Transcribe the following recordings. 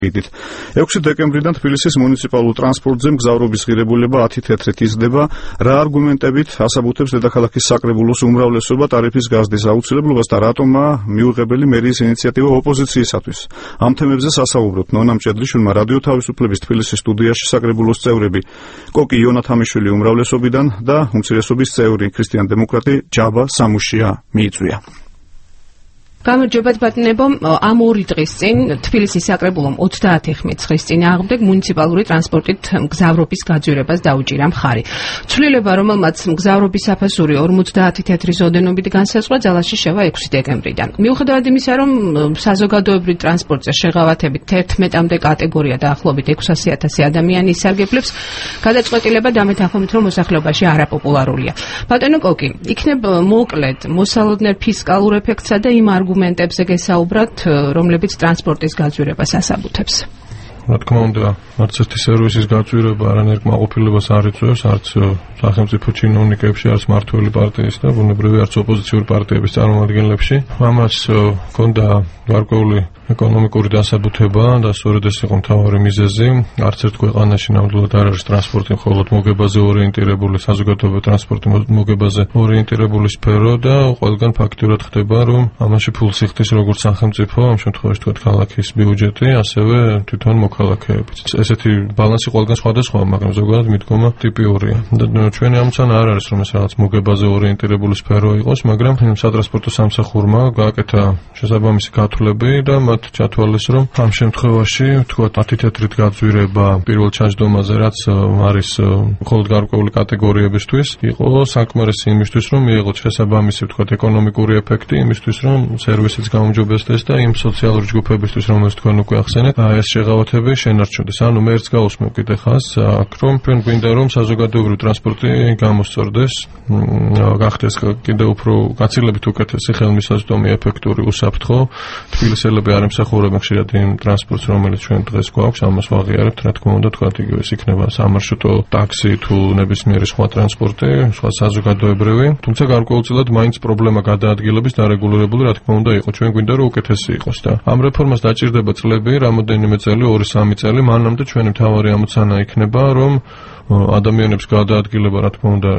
6 დეკემბრიდან თბილისის მუნიციპალურ ტრანსპორტზე მგზავრობის ღირებულება 10 თეთრით იზრდება. რა არგუმენტებით ასაბუთებს დედაქალაქის საკრებულოს უმრავლესობა ტარიფის გაზრდის აუცილებლობას და რატომა მიუღებელი მერიის ინიციატივა ოპოზიციისათვის? ამ თემებზე სასაუბრობთ ნონა მჭედლიშვილმა რადიო თავისუფლების თბილისის სტუდიაში საკრებულოს წევრები კოკი იონათამიშვილი უმრავლესობიდან და უმცირესობის წევრი ქრისტიან დემოკრატი ჯაბა სამუშია მიიწვია. გამარჯობა ბატონებო, ამ 2 დღის წინ თბილისის საკრებულომ 30 ხმის წინ აღდგა მუნიციპალური ტრანსპორტით მგზავრობის გაძვირებას დაუჭირა მხარი. ცვლილება, რომელმაც მგზავრობის საფასური 50 თეთრის ოდენობით განსაზღვრა, ძალაში შევა 6 დეკემბრიდან. მიუხედავად იმისა, რომ საზოგადოებრივ ტრანსპორტზე შეღავათებით 11-მდე კატეგორია დაახლოებით 600,000 ადამიანი ისარგებლებს, გადაწყვეტილება დამეთანხმებით, რომ მოსახლეობაში არაპოპულარულია. ბატონო კოკი, იქნებ მოკლედ მოსალოდნელ ფისკალურ ეფექტსა და იმ არგუმენტებზე გესაუბრათ, რომლებიც ტრანსპორტის გაძვირებას ასაბუთებს. რა თქმა უნდა, არც ერთი სერვისის გაძვირება არანაირ კმაყოფილებას არ იწვევს, არც სახელმწიფო ჩინოვნიკებში, არც მმართველი პარტიის და ბუნებრივი არც ოპოზიციური პარტიების წარმომადგენლებში. ამას ჰქონდა გარკვეული ეკონომიკური დასაბუთება და სწორედ ეს იყო მთავარი მიზეზი. არც ერთ ქვეყანაში ნამდვილად არ არის ტრანსპორტი მხოლოდ მოგებაზე ორიენტირებული, საზოგადოებრივი ტრანსპორტი მოგებაზე ორიენტირებული სფერო და ყველგან ფაქტურად ხდება, რომ ამაში ფულს იხდის როგორც სახელმწიფო, ამ შემთხვევაში თქვა ქალაქის ბიუჯეტი, ასევე თვითონ მოქალაქეებიც. ესეთი ბალანსი ყველგან სხვადასხვაა, მაგრამ ზოგადად მიდგომა ტიპიურია. და ჩვენი ამოცანა არ არის, რომ ეს რაღაც მოგებაზე ორიენტირებული სფერო იყოს, მაგრამ სატრანსპორტო სამსახურმა გააკეთა შესაბამისი გათვლები და მათ ჩათვალეს, რომ ამ შემთხვევაში თქვა 10 თეთრით გაძვირება პირველ ჩაჯდომაზე, რაც არის მხოლოდ გარკვეული კატეგორიებისთვის, იყო საკმარისი იმისთვის, რომ მიიღოთ შესაბამისი თქვა ეკონომიკური ეფექტი, იმისთვის, რომ სერვისიც გაუმჯობესდეს და იმ სოციალური ჯგუფებისთვის, რომელსაც თქვენ უკვე ახსენეთ, ეს შეღავათები შენარჩუნდეს. ანუ მე ერთს გავუსმევ კიდე ხას, აქ რომ ჩვენ გვინდა, რომ საზოგადოებრივი ტრანსპორტი გამოსწორდეს, გახდეს კიდევ უფრო გაცილებით უკეთესი ხელმისაწვდომი, ეფექტური, უსაფრთხო. თბილისელები არ ემსახურებენ ხშირად იმ ტრანსპორტს, რომელიც ჩვენ დღეს გვაქვს, ამას ვაღიარებთ, რა თქმა უნდა, თქვა იგივე ეს იქნება სამარშრუტო ტაქსი თუ ნებისმიერი სხვა ტრანსპორტი, სხვა საზოგადოებრივი. თუმცა გარკვეულწილად მაინც პრობლემა გადაადგილების დარეგულირებული, რა თქმა უნდა, იყო. ჩვენ გვინდა, რომ უკეთესი იყოს და ამ რეფორმას დაჭირდება წლები, რამოდენიმე წელი, 2-3 წელი, მანამდე ჩვენი მთავარი ამოცანა იქნება, რომ ადამიანებს გადაადგილება, რა თქმა უნდა,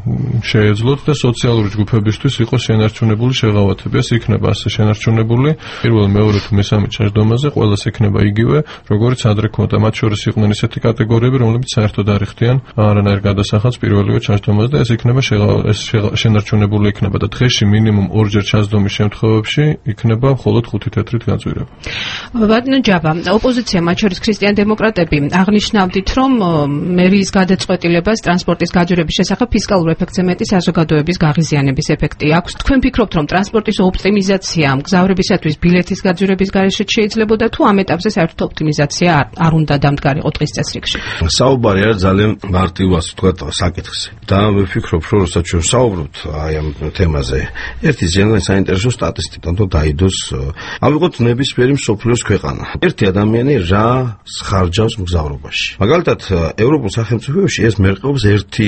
შეეძლოთ და სოციალური ჯგუფებისთვის იყოს შენარჩუნებული შეღავათები. ეს იქნება ასე შენარჩუნებული. პირველ, მეორე თუ მესამე ჩაჯდომაზე ყველას იქნება იგივე, როგორც ადრე ქონდა. მათ შორის იყვნენ ისეთი კატეგორიები, რომლებიც საერთოდ არ იხდიან არანაირ გადასახადს პირველივე ჩაჯდომაზე და ეს იქნება შენარჩუნებული იქნება და დღეში მინიმუმ 2-ჯერ ჩაჯდომის შემთხვევებში იქნება მხოლოდ 5 თეთრით გაძვირება. ბატონო ჯაბა, ოპოზიცია, მათ შორის ქრისტიან დემოკრატები აღნიშნავდით, რომ მერიის გადაწყვეტილებას ტრანსპორტის გაძვირების შესახებ ფისკალურ ეფექტზე მეტი საზოგადოების გაღიზიანების ეფექტი აქვს. თქვენ ფიქრობთ, რომ ტრანსპორტის ოპტიმიზაცია მგზავრებისათვის ბილეთის გაძვირების გარეშეც შეიძლებოდა თუ ამ ეტაპზე საერთოდ ოპტიმიზაცია არ უნდა დამდგარიყო დღის წესრიგში? საუბარი არის ძალიან მარტივ, ასე ვთქვათ, საკითხზე. და მე ვფიქრობ, რომ როცა ჩვენ საუბრობთ აი ამ თემაზე, ერთი ძალიან საინტერესო სტატისტიკა უნდა დაიდოს. ავიღოთ ნებისმიერი მსოფლიოს ქვეყანა. ერთი ადამიანი რა ხარჯავს მგზავრობაში. მაგალითად, ევროპულ სახელმწიფოებში ეს მერყეობს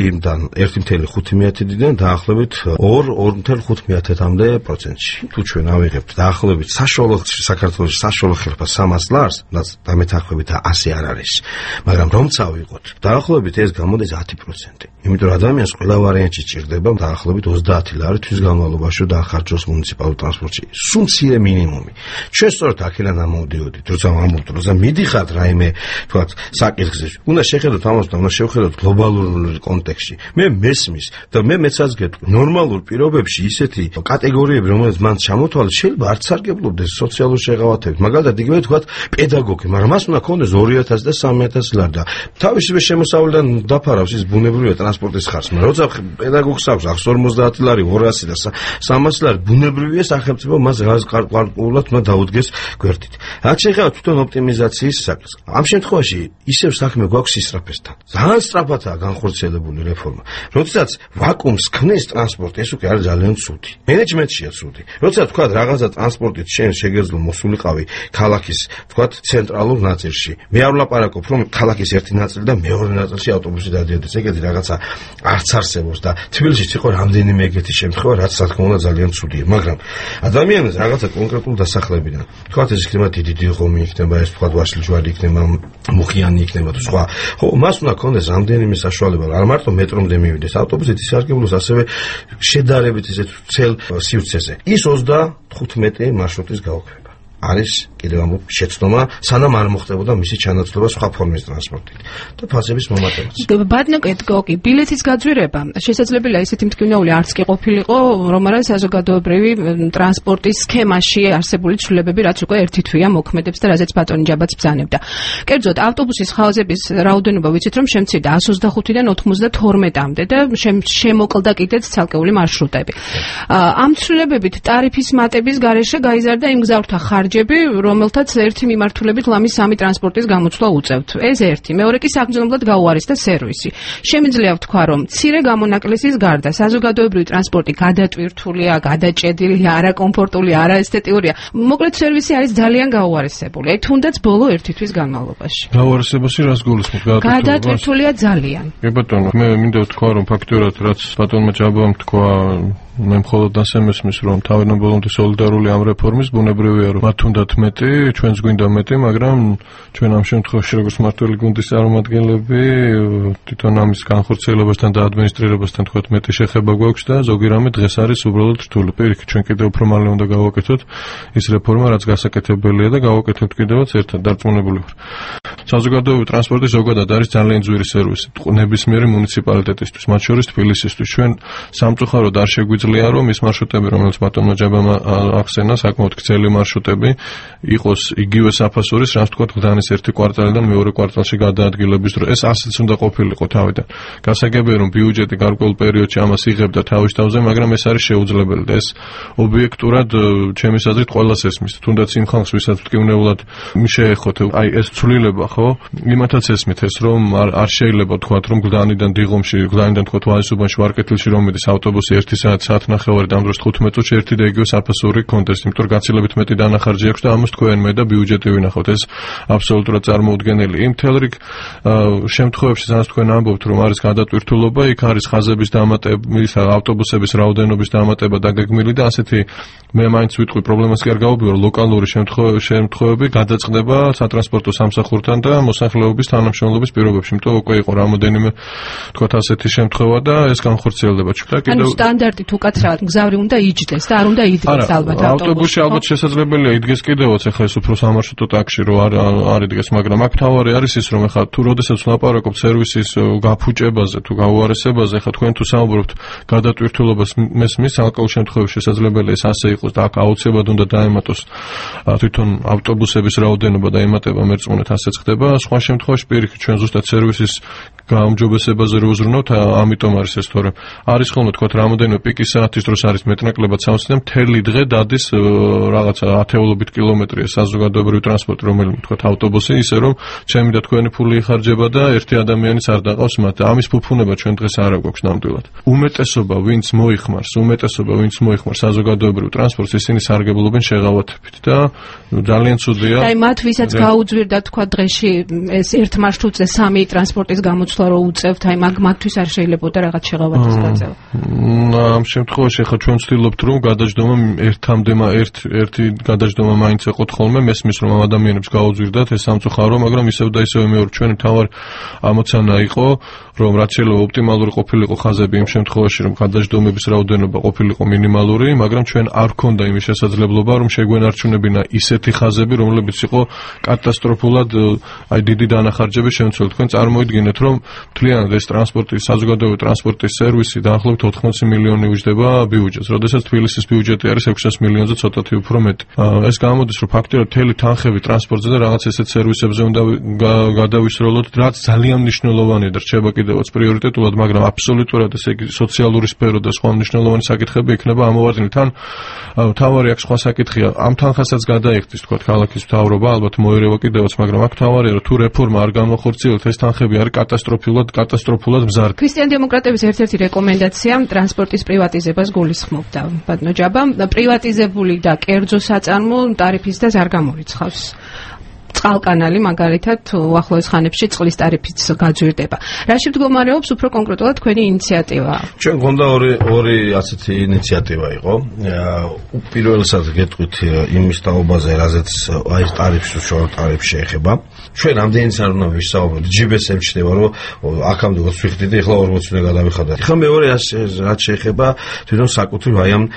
1.5-დან დაახლოებით 2.5%-მდე პროცენტში. თუ ჩვენ ავიღებთ დაახლოებით საშუალო საქართველოს საშუალო ხერხა 300 ლარს, რაც დამეთანხმებით 100 არ არის. მაგრამ რომც ავიღოთ, დაახლოებით ეს გამოდის 10%. იმიტომ ადამიანს ყველა ვარიანტში ჭირდება დაახლოებით 30 ლარი თვის განმავლობაში დაახარჯოს მუნიციპალურ ტრანსპორტში. სულ მცირე მინიმუმი. ჩვენ სწორედ აქედან ამოვდიოდით, როცა ვამბობთ, როცა მიდიხართ რაიმე თქვათ საკითხზე. უნდა შეხედოთ ამას და უნდა შევხედოთ გლობალური კონტექსტში. მე მესმის და მეცაც გეტყვი, ნორმალურ პირობებში ისეთი კატეგორიები, რომელიც მან ჩამოთვალეს, შეიძლება არც სარგებლობდეს სოციალურ შეღავათებით. მაგალითად, იგივე თქვათ პედაგოგი, მაგრამ მას უნდა ქონდეს 2000 და 3000 ლარი და თავისივე შემოსავლიდან დაფარავს ის ბუნებრივია ტრანსპორტის ხარჯს. მაგრამ როცა პედაგოგს აქვს 150 ლარი, 200 და 300 ლარი, ბუნებრივია სახელმწიფო მას გარკვეულად უნდა დაუდგეს გვერდით. აქ შეიძლება თვითონ ოპტიმიზაციის საკითხი. ამ შემთხვევაში ისევ საქმე გვაქვს ისრაფესთან. ძალიან სწრაფადაა განხორციელებული რეფორმა. როდესაც ვაკუუმს ქმნის ტრანსპორტი, ეს უკვე არის ძალიან ცუდი. მენეჯმენტშია ცუდი. როცა თქვა რაღაცა ტრანსპორტით შენ შეგეძლო მოსული მისულიყავი ქალაქის, ვთქვათ, ცენტრალურ ნაწილში. მე არ ვლაპარაკობ, რომ ქალაქის ერთი ნაწილი და მეორე ნაწილში ავტობუსი დადიოდეს. ეგეთი რაღაცა არც არსებობს და თბილისშიც იყო რამდენიმე ეგეთი შემთხვევა, რაც რა თქმა უნდა ძალიან ცუდია, მაგრამ ადამიანებს რაღაცა კონკრეტულ დასახლებიდან, ვთქვათ, ეს იქნება დიდი ღომი იქნება, ეს ვთქვათ, ვასილ ჯვარი იქნება, მუხიანი იქნება თუ სხვა. ხო, მას უნდა ქონდეს რამდენიმე საშუალება, არ მარტო მეტრომდე მივიდეს, ავტობუსით ისარგებლოს ასევე შედარებით ისეთ ცელ სივრცეზე. ის 35 მარშრუტის გაუქმება. არის კიდევ ამ შეცდომა, სანამ არ მოხდებოდა მისი ჩანაცვლება სხვა ფორმის ტრანსპორტით და ფასების მომატებაც. ბადნო კეთკოკი, ბილეთის გაძვირება შესაძლებელია ისეთი მტკივნეული არც კი ყოფილიყო, რომ არა საზოგადოებრივი ტრანსპორტის სქემაში არსებული ცვლილებები, რაც უკვე ერთი თვეა მოქმედებს და რაზეც ბატონი ჯაბაც ბრძანებდა. კერძოდ, ავტობუსის ხაზების რაოდენობა ვიცით, რომ შემცირდა 125-დან 92-მდე და შემოკლდა კიდეც ცალკეული მარშრუტები. ამ ცვლილებებით ტარიფის მატების გარეშე გაიზარდა იმ მგზავრთა ხარჯები, რომელთაც ერთი მიმართულებით ლამის 3 ტრანსპორტის გამოცვლა უწევთ. ეს ერთი, მეორე კი საგრძნობლად გაუარესდა სერვისი. შემიძლია ვთქვა, რომ მცირე გამონაკლისის გარდა საზოგადოებრივი ტრანსპორტი გადატვირთულია, გადაჭედილია, არაკომფორტული, არაესთეტიურია. მოკლედ სერვისი არის ძალიან გაუარესებული, თუნდაც ბოლო ერთი თვის განმავლობაში. გაუარესებაში რას გულისხმობ? გადატვირთულია ძალიან. კი ბატონო, მე მინდა ვთქვა, რომ ფაქტურად რაც ბატონმა ჯაბამ თქვა, მე მხოლოდ ასე მესმის, რომ თავიდან ბოლომდე სოლიდარული ამ რეფორმის, ბუნებრივია, რომ მათ უნდათ მეტი, ჩვენს გვინდა მეტი, მაგრამ ჩვენ ამ შემთხვევაში როგორც მმართველი გუნდის წარმომადგენლები თვითონ ამის განხორციელებასთან და ადმინისტრირებასთან თქვათ მეტი შეხება გვაქვს და ზოგი რამე დღეს არის უბრალოდ რთული. პირიქით, ჩვენ კიდევ უფრო მალე უნდა გავაკეთოთ ის რეფორმა, რაც გასაკეთებელია და გავაკეთებთ კიდევაც ერთად დარწმუნებული ვარ. საზოგადოებრივი ტრანსპორტი ზოგადად არის ძალიან ძვირი სერვისი ნებისმიერი მუნიციპალიტეტისთვის, მათ შორის თბილისისთვის. ჩვენ სამწუხაროდ არ შეგვიძლია, რომ ის მარშრუტები, რომელიც ბატონმა ჯაბამ ახსენა, საკმაოდ გრძელი მარშრუტები იყოს იგივე საფასურის, რაც თქვა გზანის ერთი კვარტალიდან მეორე კვარტალში გადაადგილების დროს. ეს ასეც უნდა ყოფილიყო თავიდან. გასაგებია, რომ ბიუჯეტი გარკვეულ პერიოდში ამას იღებდა თავის თავზე, მაგრამ ეს არის შეუძლებელი და ეს ობიექტურად ჩემის აზრით ყველას ესმის. თუნდაც იმ ხალხს, ვისაც მტკივნეულად შეეხოთ, აი ეს ცვლილება, ხო? იმათაც ესმით ეს, რომ არ შეიძლება თქვა, რომ გზანიდან დიღომში, გზანიდან თქვა ვაისუბანში, ვარკეთილში რომ მიდის ავტობუსი 1 საათ ნახევარი და ამ დროს 15 წუთში ერთი და იგივე საფასური კონტესტი, იმიტომ რომ გაცილებით მეტი დანახარჯი აქვს და ამას თქვენ მე და ბიუჯეტი ვინახავთ. ეს აბსოლუტურად წარმოუდგენელია. იმ თელ რიგ შემთხვევებში, სადაც თქვენ ამბობთ, რომ არის გადატვირთულობა, იქ არის ხაზების დამატების, ავტობუსების რაოდენობის დამატება დაგეგმილი და ასეთი მე მაინც ვიტყვი პრობლემას კი არ გავუბიო, ლოკალური შემთხვევები გადაწყდება სატრანსპორტო სამსახურთან და მოსახლეობის თანამშრომლობის პირობებში. იმიტომ უკვე იყო რამოდენიმე თქვათ ასეთი შემთხვევა და ეს განხორციელდება. ანუ სტანდარტით უკაცრავად მგზავრი უნდა იჯდეს და არ უნდა იდგეს ალბათ ავტობუსში. ალბათ შესაძლებელია იდგეს კიდევაც, ახლა ეს უფრო სამარშრუტო ტაქსში რო არ იდგეს, მაგრამ აქ თავარი არის ის, რომ ახლა თუ როდესაც ვლაპარაკობთ სერვისის გაფუჭებაზე თუ გაუარესებაზე, ახლა თქვენ თუ საუბრობთ გადატვირთულობას მესმის, ალკოჰოლის შემთხვევაში შესაძლებელია ეს ასე იყოს და აქ აუცილებლად უნდა დაემატოს თვითონ ავტობუსების რაოდენობა და ემატება მერწმუნეთ, ასეც ხდება. სხვა შემთხვევაში პირიქით ჩვენ ზუსტად სერვისის გაუმჯობესებაზე რო ვზრუნავთ, ამიტომ არის ეს, თორემ არის ხოლმე თქვათ რამოდენიმე პიკის საათის დროს არის მეტნაკლებად სამოსი და მთელი დღე დადის რაღაცა ათეულობით კილომეტრია საზოგადოებრივი ტრანსპორტი, რომელიმე თქვათ ავტობუსი, ისე რომ ჩემი და თქვენი ფული იხარჯება და ერთი ადამიანის არ დაყავს მათ. ამის ფუფუნება ჩვენ დღეს არ აქვს ნამდვილად. უმეტესობა ვინც მოიხმარს საზოგადოებრივ ტრანსპორტს, ისინი სარგებლობენ შეღავათებით და ძალიან ცუდია. აი მათ ვისაც გაუძვირდა თქვათ დღეში ეს ერთ მარშრუტზე 3 ტრანსპორტის გამოცვლა რო უწევთ, აი მათთვის არ შეიძლებოდა რაღაც შეღავათის გაწევა. ამ შემთხვევაში ახლა ჩვენ ვცდილობთ, რომ გადაჯდომა ერთი გადაჯდომა მაინც ეყოთ ხოლმე, მესმის რომ ამ ადამიანებს გაუძვირდათ, ეს სამწუხარო, მაგრამ ისევ და ისევ მეორე ჩვენი თავარი ამოცანა იყო, რომ რაც შეიძლება ოპტიმალური ყოფილიყო ხაზები იმ შემთხვევაში, რომ გადაჯდომების რაოდენობა ყოფილიყო მინიმალური, მაგრამ ჩვენ არ გქონდა იმის შესაძლებლობა, რომ შეგვენარჩუნებინა ისეთი ხაზები, რომლებიც იყო კატასტროფულად აი დიდი დანახარჯების შემცველი. თქვენ წარმოიდგინეთ, რომ მთლიანად ეს ტრანსპორტი, საზოგადოებრივი ტრანსპორტის სერვისი დაახლოებით 80 მილიონი უჯდება ბიუჯეტს, როდესაც თბილისის ბიუჯეტი არის 600 მილიონზე ცოტათი უფრო მეტი. ეს გამოდის, რომ ფაქტობრივად მთელი თანხები ტრანსპორტზე და რაღაც ესეთ სერვისებზე უნდა გადავისროლოთ, რაც ძალიან მნიშვნელოვანია და რჩება კიდევაც პრიორიტეტულად, მაგრამ აბსოლუტურად ესე იგი სოციალური სფერო და სხვა მნიშვნელოვანი საკითხები იქნება ამოვარდნილი. თან თავარი აქვს სხვა საკითხია, ამ თანხასაც გადაიხდის თქვა ქალაქის მთავრობა, ალბათ მოერევა კიდევაც, მაგრამ აქ თავარი მთავარია რომ თუ რეფორმა არ გამოხორციელოთ ეს თანხები არის კატასტროფულად მზარდი. ქრისტიან-დემოკრატების ერთ-ერთი რეკომენდაცია ტრანსპორტის პრივატიზებას გულისხმობდა. ბატონო ჯაბა, პრივატიზებული და კერძო საწარმო ტარიფის და არ გამორიცხავს. წყალკანალი მაგალითად უახლოეს ხანებში წყლის ტარიფიც გაძვირდება. რაში მდგომარეობს უფრო კონკრეტულად თქვენი ინიციატივა? ჩვენ გქონდა ორი ასეთი ინიციატივა იყო. პირველსად გეტყვით იმის თაობაზე, რაზეც აი ტარიფს უშუალო ტარიფს შეეხება. ჩვენ ამდენიც არ უნდა ვისაუბროთ. GBS-ში ჩდება რომ აქამდე 20 ვიხდით, ახლა 40 უნდა გადავიხადოთ. ახლა მეორე რაც შეეხება თვითონ საკუთრივ აი ამ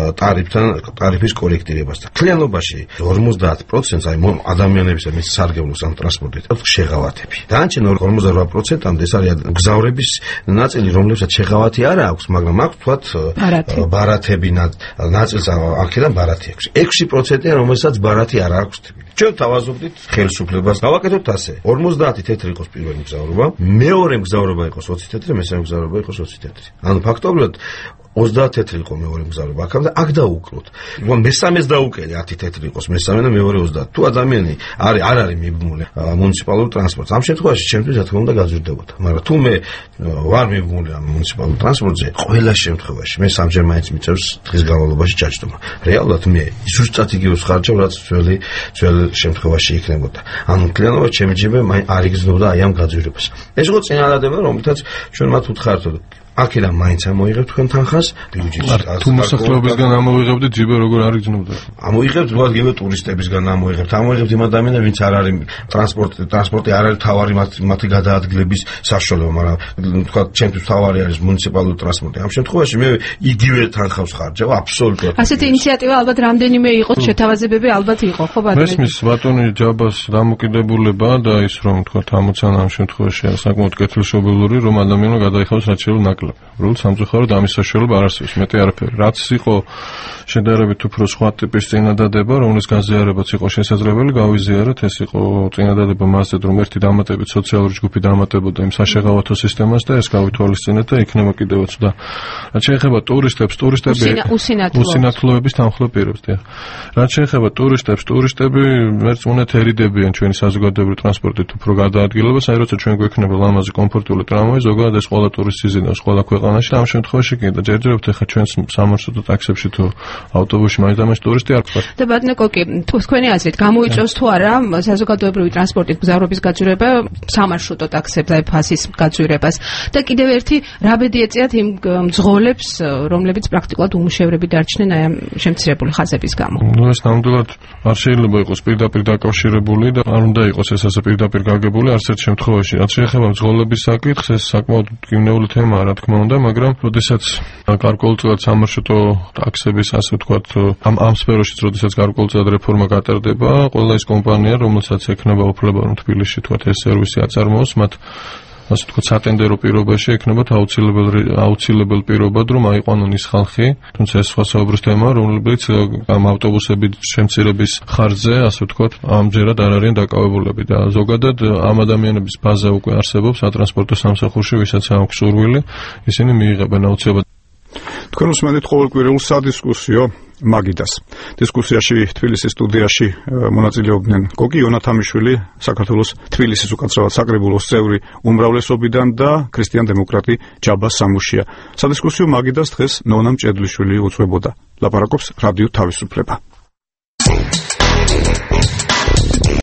ტარიფის კორექტირებას. კლიანობაში 50% აი ადამიანების მის სარგებლობს ამ ტრანსპორტით შეღავათები. დანარჩენ 48%-ამდე ეს არის გზავრების ნაწილი, რომლებსაც შეღავათი არ აქვს, მაგრამ აქვს თქვათ ბარათები ნაწილს აქედან ბარათი აქვს. 6%-ია, რომელსაც ბარათი არ აქვს თბილი. ჩვენ თავაზობდით ხელისუფლებას გავაკეთოთ ასე. 50 თეთრი იყოს პირველი მგზავრობა, მეორე მგზავრობა იყოს 20 თეთრი, მესამე მგზავრობა იყოს 20 თეთრი. ანუ ფაქტობრივად 30 თეთრი იყო მეორე მგზავრობა, აქამდე აქ დაუკლოთ. მესამეს დაუკელი 10 თეთრი იყოს, მესამე და მეორე 30. თუ ადამიანი არ არის მიბმული მუნიციპალურ ტრანსპორტს, ამ შემთხვევაში ჩემთვის რა თქმა უნდა გაძვირდებოდა. მაგრამ თუ მე ვარ მიბმული ამ მუნიციპალურ ტრანსპორტზე, ყველა შემთხვევაში მე სამჯერ მაინც მიწევს დღის განმავლობაში ჯაჭვმა. რეალურად მე ზუსტად იგივეს ხარჯავ, რაც ძველ შემთხვევაში იქნებოდა. ანუ კლიანობა ჩემი ჯიბე არ იგრძნობდა აი ამ გაძვირებას. ეს იყო წინადადება, რომლითაც ჩვენ მათ უთხარდოთ. აქედან მაინც ამოიღებთ თქვენ თანხას ბიუჯეტში. თუ მოსახლეობისგან ამოიღებდით, ჯიბე როგორ არ იგრძნობდა? ამოიღებთ გოგებე ტურისტებისგან ამოიღებთ იმ ადამიანებს, ვინც არ არის ტრანსპორტი არ არის თავარი მათი გადაადგილების საშუალება, მაგრამ თქვა ჩემთვის თავარი არის მუნიციპალური ტრანსპორტი. ამ შემთხვევაში მე იგივე თანხავს ხარჯავ აბსოლუტურად. ასეთი ინიციატივა ალბათ რამდენიმე იყოს, შეთავაზებები ალბათ იყო, ხო ბატონო? მესმის ბატონი ჯაბას დამოკიდებულება და ის რომ თქვა ამოცანა ამ შემთხვევაში საკმაოდ კეთილშობილური, რომ ადამიანმა გადაიხადოს რაც შეიძლება ნაკლები. რულ სამწუხაროდ ამის საშუალება არ არსებობს, მეტი არაფერი. რაც იყო შედარებით უფრო სხვა ტიპის წინადადება, რომლის გაზიარებაც იყო შესაძლებელი, გავიზიარეთ, ეს იყო წინადადება მასზე, რომ ერთი დამატებით სოციალური ჯგუფი დამატებოდა იმ საშეღავათო სისტემას და ეს გავითვალისწინეთ და იქნება კიდევაც და რაც შეეხება ტურისტებს, უსინათლოების თანხმობ პირებს, დიახ. რაც შეეხება ტურისტები მერწმუნეთ ერიდებიან ჩვენი საზოგადოებრივი ტრანსპორტით უფრო გადაადგილებას, აი როცა ჩვენ გვექნება ლამაზი კომფორტული ტრამვაი, ზოგადად ეს ყველა ტურისტს იზიდავს ყველა ქვეყანაში და ამ შემთხვევაში კი და ჯერჯერობით ახლა ჩვენს სამარშრუტო ტაქსებში თუ ავტობუსში მაინც ტურისტი არ გყავს. და ბატონო კოკი, თქვენი აზრით გამოიწვევს თუ არა საზოგადოებრივი ტრანსპორტით მგზავრობის გაძვირება სამარშრუტო ტაქსებზე ფასის გაძვირებას და კიდევ ერთი რა ბედი ეწიათ იმ მძღოლებს, რომლებიც პრაქტიკულად უმუშევრები დარჩნენ აი ამ შემცირებული ხაზების გამო. ეს ნამდვილად არ შეიძლება იყოს პირდაპირ დაკავშირებული და არ უნდა იყოს ეს ასე პირდაპირ გაგებული არც ერთ შემთხვევაში. რაც შეეხება მძღოლების საკითხს, ეს საკმაოდ გიმნეული თემაა, რა თქმა უნდა, მაგრამ როდესაც გარკვეულწილად სამარშრუტო ტაქსების ასე ვთქვათ ამ სფეროშიც როდესაც გარკვეულწილად რეფორმა გატარდება, ყველა ის კომპანია, რომელსაც ექნება უფლება რომ თბილისში თქვათ ეს სერვისი აწარმოოს, მათ ასე ვთქვათ სატენდერო პირობაში ექნებათ აუცილებელ პირობად რომ აიყვანონ ის ხალხი, თუმცა ეს სხვა საუბრის თემაა, რომლებიც ამ ავტობუსების შემცირების ხარჯზე, ასე ვთქვათ, ამჯერად არ არიან დაკავებულები და ზოგადად ამ ადამიანების ბაზა უკვე არსებობს სატრანსპორტო სამსახურში, ვისაც აქვს სურვილი, ისინი მიიღებენ აუცილებლად. თქვენ უსმენთ ყოველკვირეულ სადისკუსიო მაგიდას. დისკუსიაში თბილისის სტუდიაში მონაწილეობდნენ გოგი იონათამიშვილი, საქართველოს თბილისის უკაცრავად საკრებულოს წევრი უმრავლესობიდან და ქრისტიან-დემოკრატი ჯაბა სამუშია. სადისკუსიო მაგიდას დღეს ნონა მჭედლიშვილი უძღვებოდა. ლაპარაკობს რადიო თავისუფლება.